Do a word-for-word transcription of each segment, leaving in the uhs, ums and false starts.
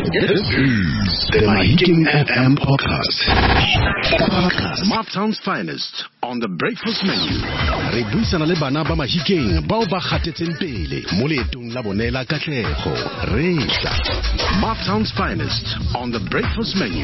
This is the Mahikeng F M podcast. Podcast. Marktown's finest on the breakfast menu. Re buisana le bana ba Mahikeng bao ba kgatetseng pele mo leetong la bone la katlego. Re tla. Marktown's finest on the breakfast menu.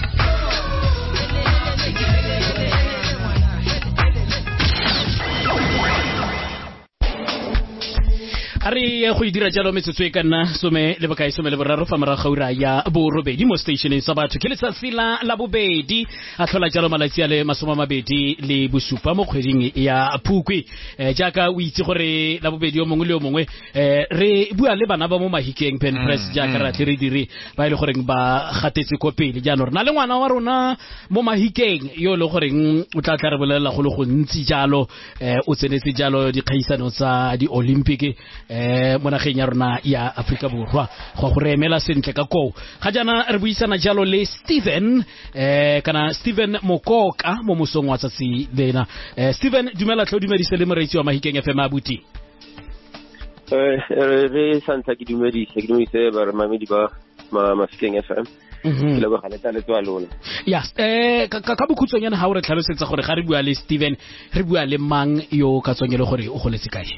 Ari go idira jalo metsotso e ka nna some le bokae some le boraro fa morago ura ya bo robedi mo stationeng sa batho ke letsatsi la la bobedi a tlhola jalo malatsi a le masoma mabedi le bosupa mo kgweding ya Phukwi eh jaaka o itse gore la bobedi o mongwe le o mongwe eh re bua le bana ba mo Mahikeng pen press jaaka ra tle re dire ba ile gore ba gatetse ko pele jaanong rena le ngwana wa rona mo Mahikeng yo le gore o tla tla re bolela go le go ntsi jalo eh o tsenetse jalo di kgaisano tsa di Olympic eh monageng ya rona ya Afrika Borwa go go re emela sentle ka go ga jana re buisana jalo le Steven eh kana Steven Mokoka mo mosong wa tsatsi lena eh Steven dumela tlho dumedise le moreitsi wa Mahikeng F M abuti eh re santsa ke dumedise ke dumedise ba re mamedi ba Mahikeng F M ke le go galeta le tswa lona yes eh ka ka bokhutsonyana ha o re tlhalosetsa gore ga re bua le Steven re bua le mang yo ka tsonyele gore o goletse kae.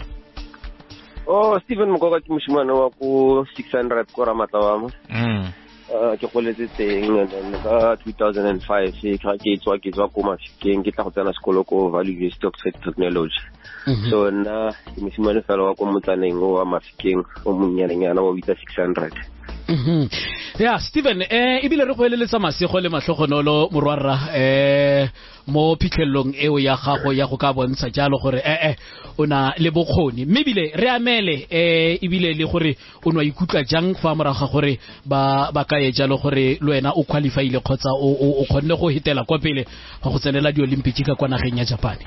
Oh, Steven Mokoka ke moshimane wa ko six hundred ko Ramatawama. Mm. Uh, ke goletse teng ka two thousand five ka ke tswa ke tswa ko Mahikeng ke tla go tsena sekolo ko Valley University of Technology. Mm-hmm. So na ke moshimane fela wa ko motsaneng wa Mahikeng o monnyanyana wa bitsa six hundred. Mhm. Yeah, Steven, eh ibile re go eleletsa masego le matlhogonolo morwarra eh mo phitlhelong eo ya gago ya go ka bontsha jalo gore eh eh ona le bokgoni mme bile re amele eh ibile le gore o no ikutla jang fa moraga gore ba ba ka ye jalo gore le wena o qualifyile kgotsa o o kgonne go hitela kwa pele go go tsenela di Olympic ka kwa nageng ya Japan.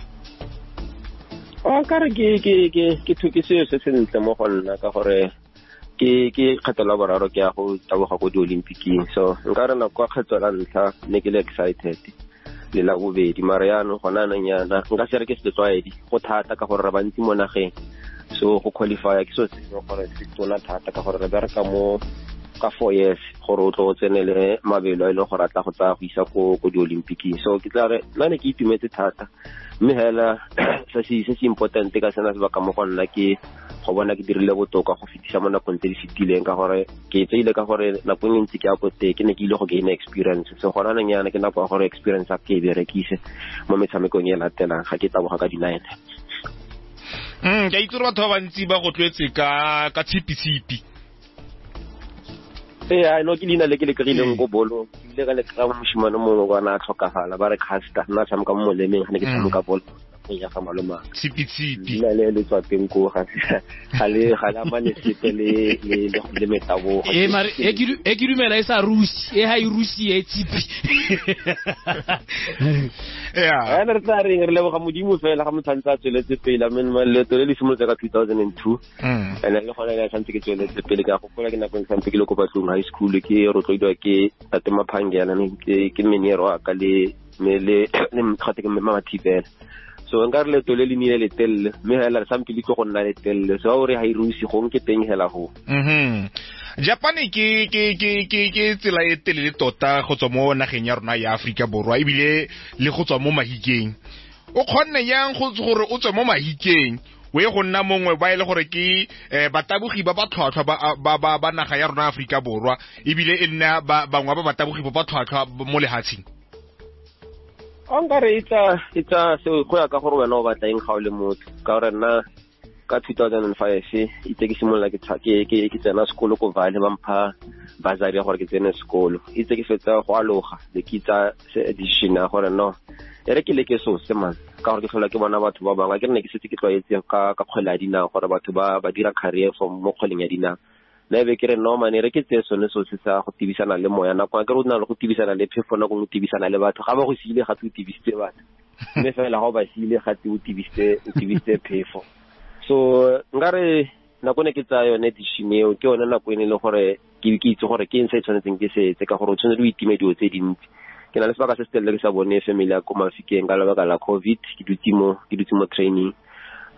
O ka re ke ke ke ke thukise se se ntle mo go nna ka gore ke ke kgetlo boraro ke ya go taboga go di Olympic so nka re na kwa kgetlo la ntlha ne ke le excited le la bobedi mariano gona nanyana nka se re ke se tswaedi go thata ka gore re bantsi mo nageng so go qualify ke so se gore se tsona thata ka gore re bereka mo ka four years gore o tlo tsenele mabelo ile gore atla go tsa go isa ko go di Olympic so ke tla re nna ne ke itumetse thata mme hela se se se important ka sena se ba ka mo gonna ke go bona ke dirile botoka go fitisa mo nakong tse di fitileng ka gore ke tseile ka gore nakong e ntse ke a kote ke ne ke ile go gain experience so gona nanyana ke nako gore experience a ke berekise mo metshamekong e latelang ga ke taboga ka di nine. Mm ke itse batho ba bantsi ba go tlwetse ka ka tshipi-tshipi. Eh I know ke dina le ke le krile go bolo ile ka le ka moshimane mo go na tlhokagala ba re casta nna tshameka mo lemeng ga ne ke tshameka bolo ya ga maloma tshipi-tshipi le le le tswa teng go ga ga le ga la mane se le le le metabo e mare e ke e ke dumela e sa rusi e ha i rusi e tsipi ya ana re tla re re le go modimo fela ga motlantsa tsweletse pele men le to le simolotse ka two thousand two mm ene le gona le santse ke tsweletse pele ka go gola ke na go santse ke le ko Batlong high school ke rotloidwa ke tate Maphangela ne ke ke menero ka le me le le khate ke mama Thibela so nka re le to le le nile le telle me hela sampe le go nna le telle so o re ha irusi go nke teng hela go mhm Japan ke ke ke ke ke tsela e telele tota go tswa mo nageng ya rona ya Afrika Borwa ibile le go tswa mo Mahikeng o khonne yang go gore o tswa mo Mahikeng we go nna mongwe ba ile gore ke batabogi ba ba tlhwatlhwa ba ba ba naga ya rona Afrika Borwa ibile e nna ba bangwe ba batabogi ba ba tlhwatlhwa mo lehatsheng. Anga re itsa itsa se go ya ka gore wena o batla eng ga o le motho ka gore nna ka two thousand five itse ke simolla ke tsake ke ke tsena sekolo ko Valley ba mpha bazari ya gore ke tsene sekolo itse ke fetsa go aloga le ke tsa edition ya gore no ere ke le ke so se man ka gore ke hlola ke bona batho ba bangwe ke nne ke setse ke tlwaetse ka ka kgwela dina gore batho ba ba dira career from mo kgweleng ya dina le be ke re no mane re ke tse sone so se sa go tibisana le moya na kwa ke re o nna le go tibisana le phefo na go tibisana le batho ga ba go sile ga tse tibisitse batho mme fela ga ba sile ga tse o tibisitse o tibisitse phefo so ngare na kone ke tsa yone dishineo ke yone na kone le gore ke ke itse gore ke ntse tshwanetseng ke se tse ka gore o tshwanetse o itimedio tse dintsi ke na le sebaka se stelle ke sa bone family ya ko Mahikeng ka lebaka la COVID ke dutse mo ke dutse mo training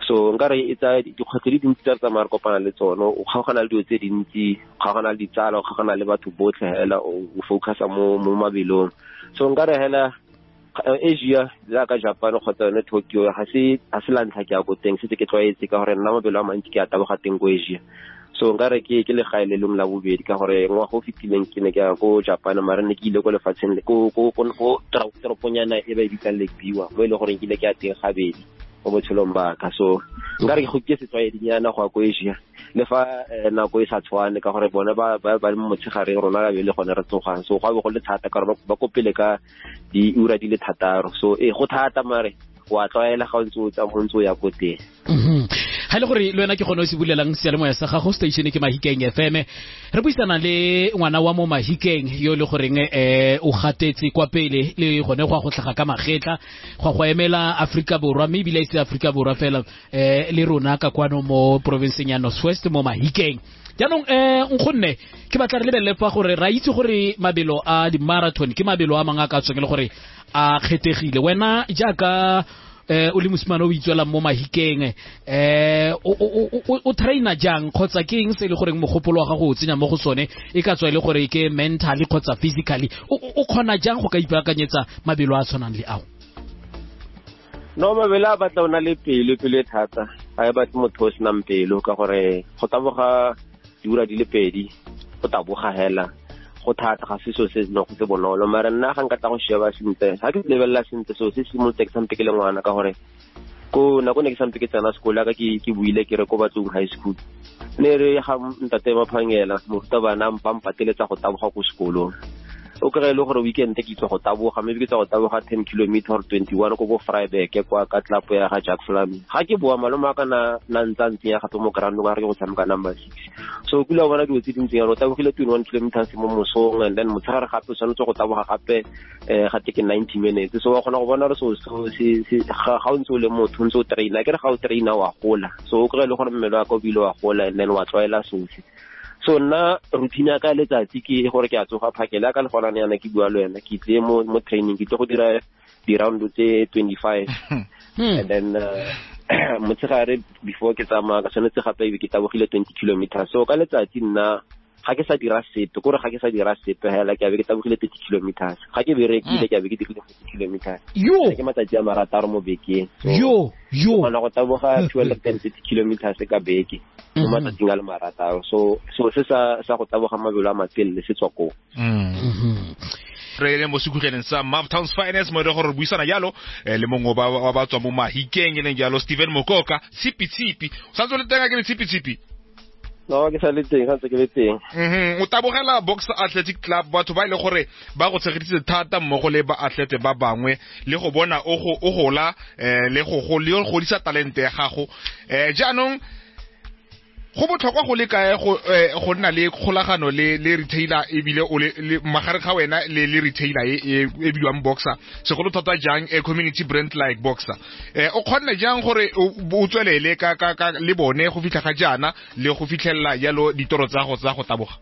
so nka re e tsa dikgwetlho di dintsi tsa tsamaya re kopana le tsone o kgaogana le dilo tse dintsi o kgaogana le ditsala o kgaogana le batho botlhe hela o focusa mo mo mabelong so nka re hela Asia la ka Japan kgotsa yone Tokyo ha se ha se lantlha ke a go teng se ke tlwaetse ka gore nna mabelo a mantsi ke a taboga teng go Asia so nka re ke ke le gaele le la bobedi ka gore ngwa go fitileng ke ne ke ya go Japan mara ne ke ile go lefatsheng le go go go troponyana e ba e bitsa Lake Biwa bo ile gore ke ile ke a teng gabedi go botshelong ba ka so nka re ke go ke se tlwaedinyana go go Asia le fa nako e sa tshwane ka gore bone ba ba ba motshegare rona ga be le gone re tsogang so go ba go le thata ka gore ba kopele ka di ura di le thataro so e go thata mare wa tlwaela ga o ntse o tsa montso ya go teng ha le gore le wena ke gone o se bulelang sealemoya sa gago station ke Mahikeng F M re buisana le ngwana wa mo Mahikeng yo le goreng eh o gatetse kwa pele le gone go a go tlhaga ka magetla go go emela Africa Borwa mme bile se Africa Borwa fela eh le rona ka kwano mo provinceng ya North West mo Mahikeng jaanong eh ngonne ke batla re lebelle fa gore ra itse gore mabelo a di marathon ke mabelo a manga ka tsweng le gore a kgethegile wena jaaka eh o le mosimane o itswela mo Mahikeng eh o trainer jang khotsa ke eng se le gore mogopolo wa gago o tsenya mo go sone e ka tswa ile gore ke mentally khotsa physically o khona jang go ka ipaakanyetsa mabelo a tshwanang le ao no mabelo a batla ona le pelo pele thata a e batla motho o sena mpelo ka gore go taboga diura di le pedi go taboga hela go thata ga se so se no go se bonolo mara nna ga nka tla go sheba sentle ha ke lebella sentle so se se mo tse sampe ke le ngwana ka gore ko na go ne ke sampe ke tsena sekolo ka ke ke buile ke re ko Batsong high school ne re ga ntate maphangela moruta bana mpa mpateletsa go taboga go sekolong o kry le gore weekend ke itse go taboga mme ke tsa go taboga ten kilometer or twenty-one ko bo Vryburg kwa ka club ya ga Jack Flammy ga ke boa maloma ka na na ntantsi ya gato mo ground wa re go tshameka number six so kula bona di tse dintsi ya ro tabogile twenty-one kilometers mo mosong and then motsagare gape o tshwanetse go taboga gape eh ga teke ninety minutes so wa gona go bona re so se se ga o ntse o le motho ntse o traina ke re ga o traina wa gola so o kry le gore mmelo wa ka o bile wa gola and then wa tlwaela sotlhe so na routine ya ka letsatsi ke gore ke a tsoga phakela ka le gona yana ke bua le wena ke tle mo mo training ke tle go dira di round tse twenty-five and then motsegare before ke tsama ka tshwanetse gape e ke tabogile twenty kilometers so ka letsatsi nna ga ke sa dira sepe gore ga ke sa dira sepe hela ke a be ke tabogile thirty kilometers ga ke berekile ke a be ke dirile forty kilometers yo ke matsatsi a marataro mo bekeng yo yo ona go taboga twelve and thirty kilometers ka beke mo matsatsing a le marataro so so se sa sa go taboga mabelo a matelle se tswa ko re le mo sikutleng sa Maptowns Finance mo re gore buisana jalo le mongwe ba ba tswa mo Mahikeng le jalo Steven Mokoka tsipi tsipi sa tsole tenga ke tsipi tsipi no ke sa le teng ga tse ke le teng mhm o tabogela Boxer Athletic Club batho ba ile gore ba go tshegeditse thata mmogo le ba atlete ba bangwe le go bona o go o gola eh le go go le go disa talente ya gago eh jaanong go botlhokwa go le kae go go nna le kgolagano le le retailer e bile o le magare ga wena le le retailer e e biwang Boxer se go thata jang a community brand like Boxer eh o khona jang gore o tswelele ka ka le bone go fitlha ga jana le go fitlhella yalo ditoro tsa go tsa go taboga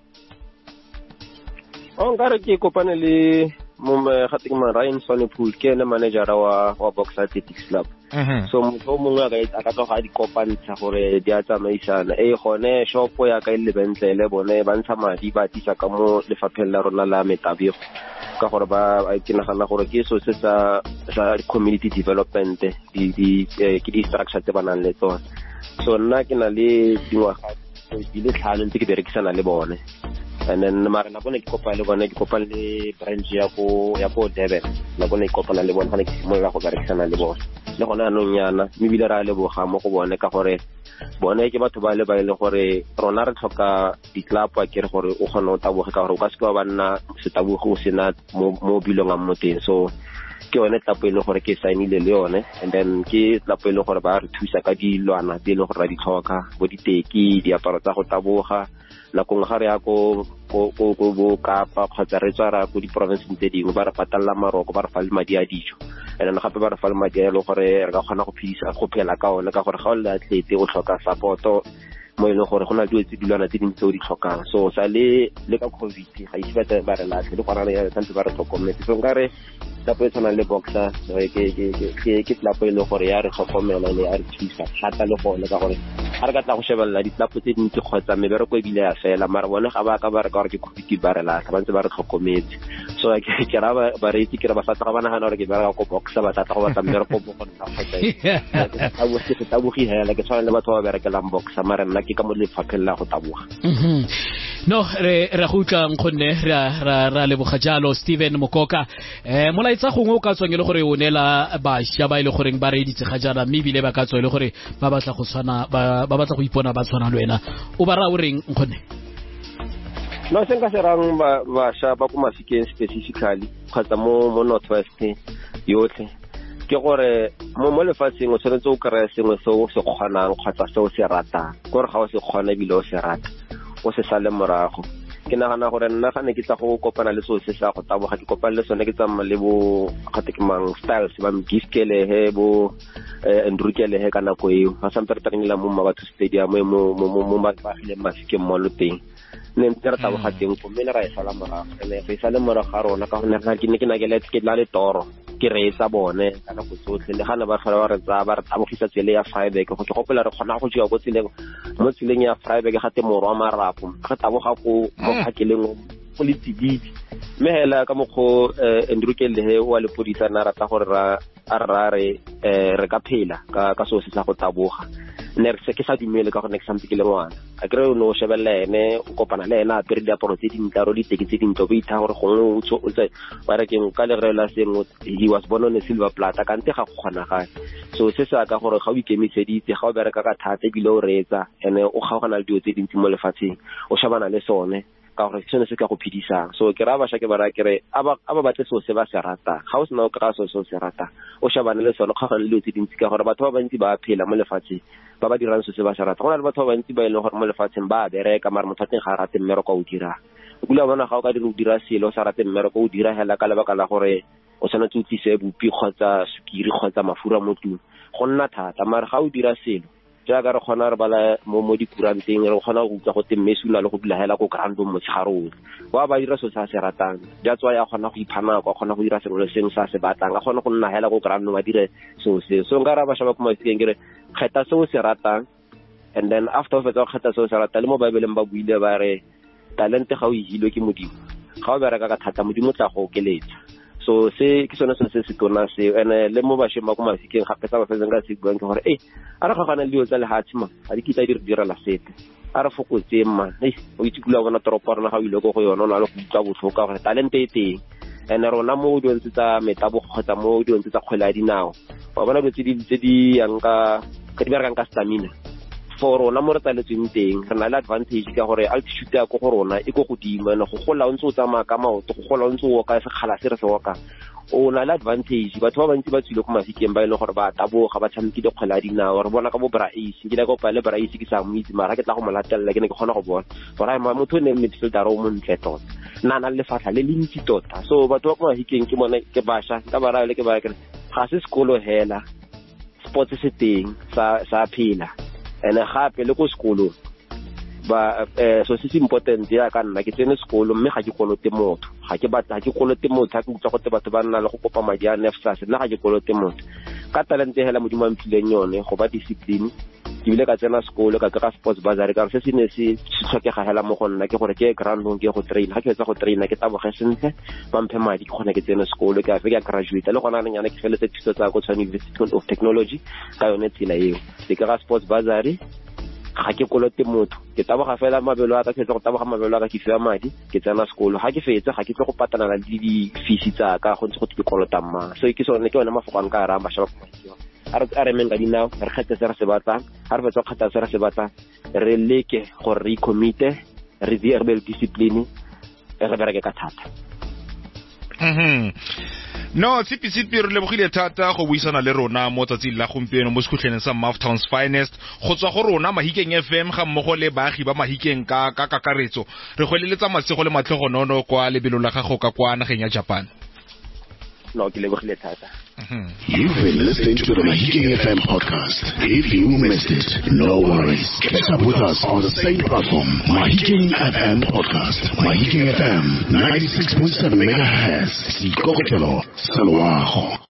o ngare ke kopane le mo ga teng ma Ryan Sonnepool ke ene manager wa wa Boxer Athletic Club so mo mongwe ga ka tloga di kopantsha gore di a tsamaisana e gone shop ya ka ile bentlele bone ba ntsha madi ba tisa ka mo lefapheng la rona la Metabego ka gore ba ke nagana gore ke so se sa sa community development di di ke di structure tse banang le tsone so nna ke na le dingwaga di le tlhano ntse ke berekisana le bone and then mara na bone ke kopana le bone ke kopana le branch ya go ya go Durban na bone ke kopana le bone ga ke mo ga go berekisana le bone le gona anong yana mme bile ra le boga mo go bone ka gore bone ke batho ba le ba ile gore rona re tlhoka di club a ke re gore o gona o taboge ka gore o ka se ka ba nna se taboge o sena mo bilong a moteng so ke one tlapo ile gore ke signile le yone and then ke tlapo ile gore ba re thusa ka dilwana di ile gore ra di tlhoka bo diteki diaparo tsa go taboga la go ngare ya go go go go Kapa kgotsa re tswa ra go di province tse dingwe ba re patalla maroko ba re fa le madi a dijo ene na gape ba re fa le madi a le gore re ka kgona go phisa go phela ka one ka gore ga o le atlete o tlhoka support mo e leng gore go na le tse dilwana tse dintsi o di tlhokang so sa le le ka covid ga e batla ba re latlhe le gona ya tantse ba re tlhokometse so nka re tlapo e tshwana le boxer ke ke ke ke tlapo e le gore ya re tlhokomela le ya re thusa thata le gone ka gore ga re ka tla go shebella ditlapo tse dintsi kgotsa mebereko e bile ya fela mara bone ga ba ka ba re ka gore ke covid ba re latlha ba ntse ba re tlhokometse so ke ke ra ba ba re itse ke ra ba sa tla ba nagana gore ke ba go boxer ba tla go batla mmereko go go nna kgotsa a bo se ta bo hela ke tshwana le batho ba berekelang boxer mara nna ke ka mo lefapheng la go taboga mhm no re re go tlang gonne ra ra ra le boga jalo Steven Mokoka eh molaitsa gongwe o ka tswang le gore o nela ba sha ba ile gore ba re ditse ga jana mme bile ba ka tswa le gore ba batla go tshwana ba batla go ipona ba tshwana le wena o ba ra o reng nkhone no se nka serang ba ba sha ba ko Mafikeng specifically kgotsa mo mo Northwest yotlhe ke gore mo mo lefatsheng o tshwanetse o kry-a sengwe se o se kgonang kgotsa se o se ratang gore ga o se kgona bile o se rata o se sale morago ke nagana gore nna ga ne ke tla go kopana le so se sa go taboga ke kopana le sone ke tsamma le bo gate ke mang styles ba mgiskele he bo endrukele he kana go eo ba sampe re tagela mo Mabatho Stadium mo mo mo ba le Mafikeng mo loteng ne ntse re taboga teng go mme le ra e sala morago ene re sale morago ga rona ka gone ga ke ne ke na ke le ke la le toro ke re sa bone kana go tsotlhe le gana ba tlhola ba re tsa ba re tabogisa tsele ya Vryburg go ke gopela re kgona go tšwa go tseleng mo tseleng ya Vryburg ga te morwa marapo ga taboga go mo phakeleng go le tsididi mme hela ka mokgo endrukele he wa le podisa na rata gore ra a ra re re ka phela ka ka so se sa go taboga ne re se ke sa dumele ka go next sampe ke le ngwana a kre o no shebella ene o kopana le ena a pere di aporo tse dintla ro di teke tse dintlo bo itha gore gongwe o tso o tse ba re ke ka le re la seng he was born on a silver platter ka nte ga go kgona ga so se sa ka gore ga o ikemiseditse ga o bereka ka thata bile o reetsa ene o gaogana le dio tse dintsi mo lefatsheng o shabana le sone ka gore tsone se ka go phidisang so ke ra ba sha ke bara ke re aba aba batle so se ba se rata ga o se na o ka so so se rata o shabana le sone ga gana le tse dintsi ka gore batho ba bantsi ba phela mo lefatsheng ba ba dirang so se ba se rata go na le batho ba bantsi ba ile gore mo lefatsheng ba bereka mara motho teng ga rate mmereko o dira o bula bona ga o ka dira o dira selo sa rate mmereko o dira hela ka lebaka la gore o tsana tse utlise bupi kgotsa sukiri kgotsa mafura mo tung go nna thata mara ga o dira selo jaaka re kgona re bala mo mo dikuranteng re kgona go utla go temmesula le go dula hela go grandom mo tsharolo wa ba dira so sa se ratang that's why a kgona go iphana go kgona go dira sengwe le sengwe sa se batlang a kgona go nna hela go grandom a dire so se so nka ra ba shaba go Mafikeng ke re kgetha se o se ratang and then after of fetsa kgetha se o se ratang le mo Bibeleng ba buile ba re talente ga o ihilwe ke Modimo ga o bereka ka thata Modimo tla go okeletsa so se ke sone se se tona se ene le mo ba shema go Mafikeng ga phetsa ba fetsa nga se buang ke gore eh a re gagana le yo tsa le hatima a di kitla di re dira la sete a re fokotse mma eh o itsikula bona toropo rona ga o ile go go yona o na le go tsa botlhoka gore talente e teng ene rona mo di ntse tsa metabo kgotsa mo di ntse tsa kgwela dinao wa bona go tse di tse di yang ka ka di bereka ka stamina for rona mo re tsaletseng teng re na le advantage ka gore altitude ya go go rona e go godimo ene go gola o ntse o tsamaya ka maoto go gola o ntse o ka sekgala se re se woka o na le advantage batho ba bantsi ba tsile go Mafikeng ba ile gore ba taboga ba tshamekile kgwela dinao re bona ka bo Braise ke la go pa le Braise ke sa mo itse mara ke tla go molatella ke ne ke gona go bona gore ai motho ne midfielder o montle tota nna na le fatla le lentsi tota so batho ba go Mafikeng ke mone ke basha ka bara le ke ba ke ga se sekolo hela sports se teng sa sa phela ene gape le go sekolo ba eh so se se important ya ka nna ke tsene sekolo mme ga ke kolote motho ga ke batla ga ke kolote motho ga ke utla go te batho ba nna le go kopa madi a nefsas nna ga ke kolote motho ka talente hela Modimo a mphileng yone go ba discipline ke bile ka tsena sekolo ka ka sports bazar ka se se ne se tlhokega hela mo go nna ke gore ke groundong ke go train ga ke etsa go traina ke taboge sentle ba mphe madi ke gone ke tsena sekolo ke a fe ke graduate le gona nna ke feletse thuto tsa go tshwana University of Technology ka yone tsela eo ke ka sports bazar ga ke kolote motho ke taboga fela mabelo a ka ke tsa go taboga mabelo a ka ke fiwa madi ke tsena sekolo ga ke fetse ga ke tle go patana le di fees tsa ka go ntse go ke kolota mma so ke sone ke yone mafoko a nka ra ba shaba a re menga dinao re khetse se re se batlang ha re fetsa khata se re se batlang re leke gore re commite re di re discipline re bereke ka thata mhm no sipi sipi re lebogile thata go buisana le rona mo tsatsing la gompieno mo sekhutlheneng sa Mounttown's Finest go tswa go rona Mahikeng F M ga mmogo le baagi ba Mahikeng ka ka kakaretso re go leletsa masego le matlhogonono kwa lebelo la gago ka kwa nageng ya Japan. no ke lebogile thata. You've been listening to the Mahikeng F M podcast. If you missed it, no worries. Catch up with us on the same platform, Mahikeng F M podcast. Mahikeng F M, ninety-six point seven megahertz. Sikokotelo, Salwaho.